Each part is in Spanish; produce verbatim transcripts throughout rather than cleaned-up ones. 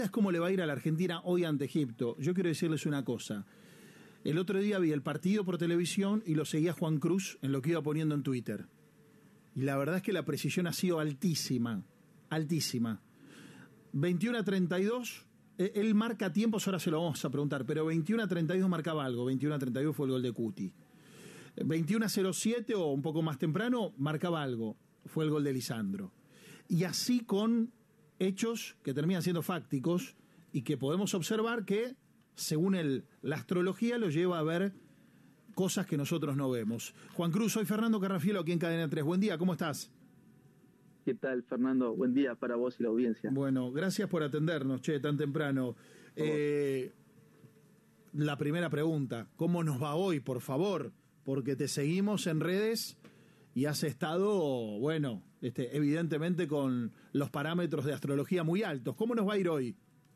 ¿Cómo le va a ir a la Argentina hoy ante Egipto? Yo quiero decirles una cosa. El otro día vi el partido por televisión y lo seguía Juan Cruz en lo que iba poniendo en Twitter. Y la verdad es que la precisión ha sido altísima, altísima. veintiuno a treinta y dos, él marca tiempos, ahora se lo vamos a preguntar, pero veintiuno a treinta y dos marcaba algo, veintiuno a treinta y dos fue el gol de Cuti. veintiuno a cero siete o un poco más temprano marcaba algo, fue el gol de Lisandro. Y así con hechos que terminan siendo fácticos y que podemos observar que, según el, la astrología, lo lleva a ver cosas que nosotros no vemos. Juan Cruz, soy Fernando Carrafielo, aquí en Cadena tres. Buen día, ¿cómo estás? ¿Qué tal, Fernando? Buen día para vos y la audiencia. Bueno, gracias por atendernos, che, tan temprano. Eh, la primera pregunta, ¿cómo nos va hoy, por favor? Porque te seguimos en redes y has estado, bueno, este, evidentemente con los parámetros de astrología muy altos. ¿Cómo nos va a ir hoy?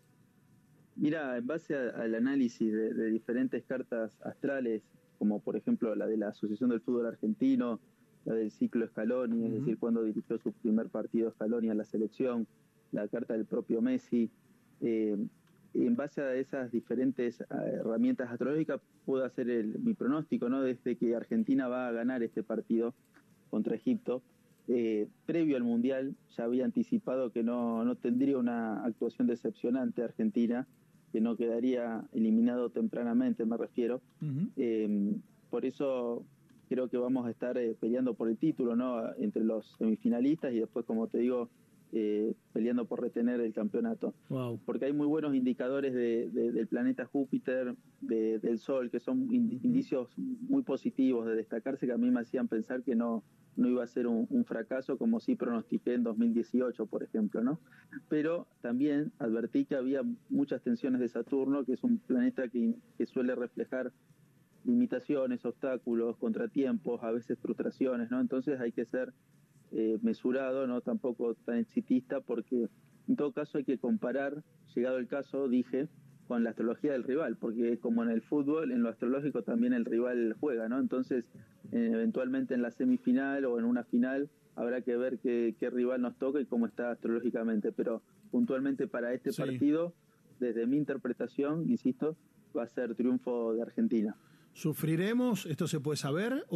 Mira, en base a, al análisis de, de diferentes cartas astrales, como por ejemplo la de la Asociación del Fútbol Argentino, la del ciclo Scaloni, uh-huh. es decir, cuando dirigió su primer partido Scaloni a la selección, la carta del propio Messi, eh, en base a esas diferentes uh, herramientas astrológicas puedo hacer el, mi pronóstico, ¿no? Desde que Argentina va a ganar este partido contra Egipto. Eh, previo al Mundial ya había anticipado que no, no tendría una actuación decepcionante Argentina, que no quedaría eliminado tempranamente, me refiero. Uh-huh. Eh, por eso creo que vamos a estar eh, peleando por el título, ¿no? Entre los semifinalistas y después, como te digo, eh, peleando por retener el campeonato. Wow. Porque hay muy buenos indicadores de, de, del planeta Júpiter, de, del Sol, que son ind- indicios muy positivos de destacarse, que a mí me hacían pensar que no no iba a ser un, un fracaso como sí pronostiqué en dos mil dieciocho, por ejemplo, ¿no? Pero también advertí que había muchas tensiones de Saturno, que es un planeta que, que suele reflejar limitaciones, obstáculos, contratiempos, a veces frustraciones, ¿no? Entonces hay que ser eh, mesurado, no tampoco tan exitista, porque en todo caso hay que comparar, llegado el caso, dije, con la astrología del rival, porque como en el fútbol, en lo astrológico también el rival juega, ¿no? Entonces, eh, eventualmente en la semifinal o en una final habrá que ver qué, qué rival nos toca y cómo está astrológicamente, pero puntualmente para este sí. partido, desde mi interpretación, insisto, va a ser triunfo de Argentina. ¿Sufriremos? ¿Esto se puede saber?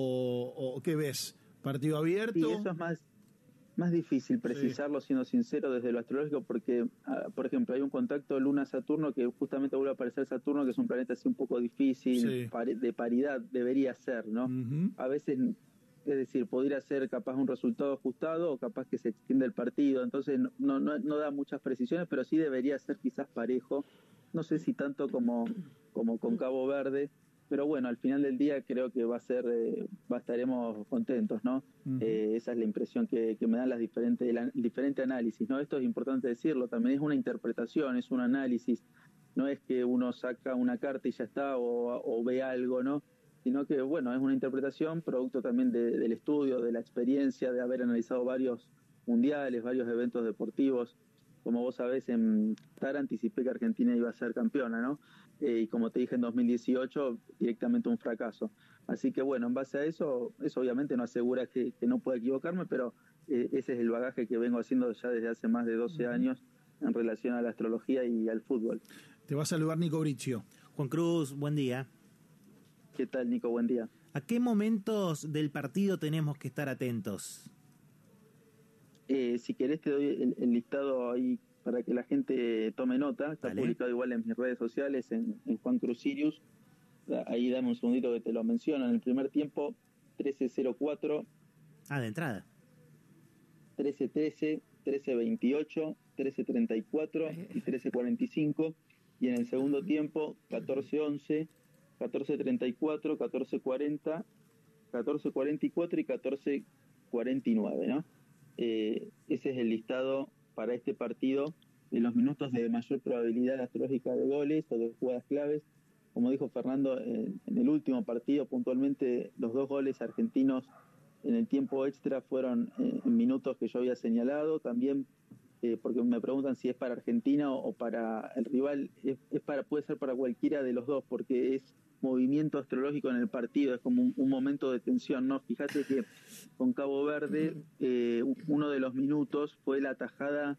¿O, o qué ves? ¿Partido abierto? Sí, eso es más... Más difícil precisarlo, sí. siendo sincero, desde lo astrológico, porque, uh, por ejemplo, hay un contacto Luna-Saturno que justamente vuelve a aparecer Saturno, que es un planeta así un poco difícil, sí. par- de paridad, debería ser, ¿no? Uh-huh. A veces, es decir, podría ser capaz un resultado ajustado o capaz que se extiende el partido, entonces no, no, no da muchas precisiones, pero sí debería ser quizás parejo, no sé si tanto como, como con Cabo Verde, pero bueno, al final del día creo que va a ser, eh, va estaremos contentos, ¿no? Uh-huh. Eh, esa es la impresión que, que me dan las diferentes, el diferente análisis, ¿no? Esto es importante decirlo, también es una interpretación, es un análisis, no es que uno saca una carta y ya está, o, o ve algo, ¿no? Sino que, bueno, es una interpretación producto también de, del estudio, de la experiencia, de haber analizado varios mundiales, varios eventos deportivos. Como vos sabés, en Qatar anticipé que Argentina iba a ser campeona, ¿no? Eh, y como te dije en dos mil dieciocho, directamente un fracaso. Así que bueno, en base a eso, eso obviamente no asegura que, que no pueda equivocarme, pero eh, ese es el bagaje que vengo haciendo ya desde hace más de doce años en relación a la astrología y al fútbol. Te va a saludar Nico Bricio. Juan Cruz, buen día. ¿Qué tal, Nico? Buen día. ¿A qué momentos del partido tenemos que estar atentos? Eh, si querés te doy el, el listado ahí para que la gente tome nota. Está Dale. publicado igual en mis redes sociales, en, en Juan Cruz Sirius. Ahí dame un segundito que te lo menciono. En el primer tiempo, trece cero cuatro. Ah, de entrada. trece trece, trece veintiocho, trece treinta y cuatro y trece cuarenta y cinco. Y en el segundo tiempo, catorce once, catorce treinta y cuatro, catorce cuarenta, catorce cuarenta y cuatro y catorce cuarenta y nueve, ¿no? Eh, ese es el listado para este partido de los minutos de mayor probabilidad astrológica de goles o de jugadas claves. Como dijo Fernando, eh, en el último partido puntualmente los dos goles argentinos en el tiempo extra fueron eh, en minutos que yo había señalado. También eh, porque me preguntan si es para Argentina o, o para el rival, es, es para puede ser para cualquiera de los dos, porque es movimiento astrológico en el partido, es como un, un momento de tensión, ¿no? Fíjate que con Cabo Verde eh, uno de los minutos fue la tajada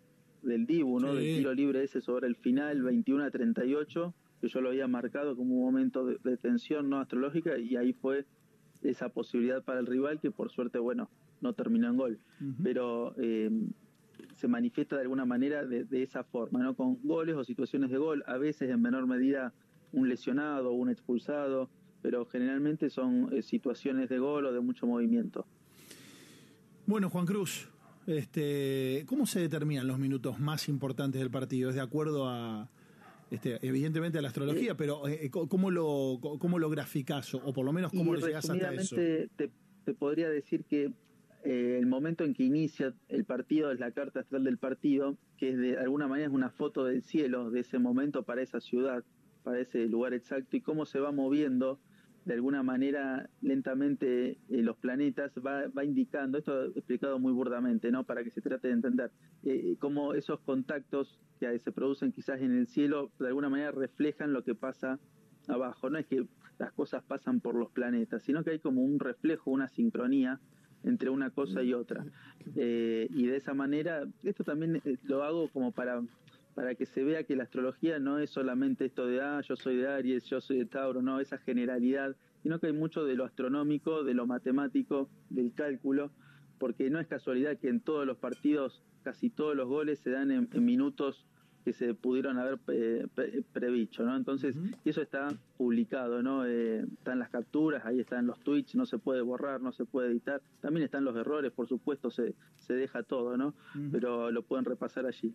del Dibu, ¿no? Sí. Del tiro libre ese sobre el final, veintiuno a treinta y ocho, que yo lo había marcado como un momento de, de tensión no astrológica, y ahí fue esa posibilidad para el rival que por suerte, bueno, no terminó en gol. Uh-huh. Pero eh, se manifiesta de alguna manera de, de esa forma, ¿no? Con goles o situaciones de gol, a veces en menor medida un lesionado o un expulsado, pero generalmente son eh, situaciones de gol o de mucho movimiento. Bueno, Juan Cruz, este, ¿cómo se determinan los minutos más importantes del partido? ¿Es de acuerdo a, este, evidentemente a la astrología, eh, pero eh, ¿cómo lo cómo lo graficás o, o por lo menos cómo lo llegás hasta eso? Te, te podría decir que eh, el momento en que inicia el partido es la carta astral del partido, que es de alguna manera es una foto del cielo de ese momento para esa ciudad, para ese lugar exacto, y cómo se va moviendo de alguna manera lentamente eh, los planetas, va, va indicando, esto explicado muy burdamente, ¿no? Para que se trate de entender, eh, cómo esos contactos que se producen quizás en el cielo, de alguna manera reflejan lo que pasa abajo. No es que las cosas pasan por los planetas, sino que hay como un reflejo, una sincronía entre una cosa y otra. Eh, y de esa manera, esto también lo hago como para... para que se vea que la astrología no es solamente esto de, ah, yo soy de Aries, yo soy de Tauro, no, esa generalidad, sino que hay mucho de lo astronómico, de lo matemático, del cálculo, porque no es casualidad que en todos los partidos, casi todos los goles se dan en, en minutos que se pudieron haber eh, pre, previsto, ¿no? Entonces, uh-huh. y eso está publicado, ¿no? Eh, están las capturas, ahí están los tweets, no se puede borrar, no se puede editar, también están los errores, por supuesto, se, se deja todo, ¿no? Uh-huh. Pero lo pueden repasar allí.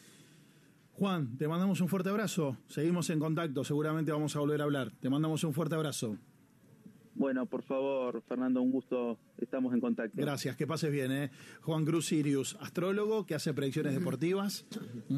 Juan, te mandamos un fuerte abrazo. Seguimos en contacto, seguramente vamos a volver a hablar. Te mandamos un fuerte abrazo. Bueno, por favor, Fernando, un gusto. Estamos en contacto. Gracias, que pases bien, ¿eh? Juan Cruz Sirius, astrólogo que hace predicciones deportivas.